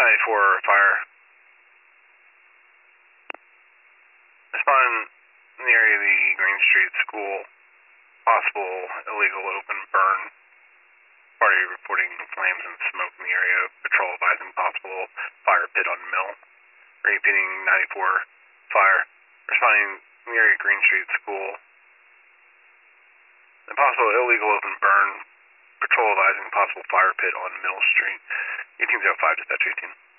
94 fire. Respond in the area of the Green Street School. Possible illegal open burn. Party reporting flames and smoke in the area. Patrol advising possible fire pit on mill. Repeating 94 fire. Responding in the area of Green Street School. And possible illegal open burn. Patrol advising possible fire pit on Mill Street. 1805 dispatch 18.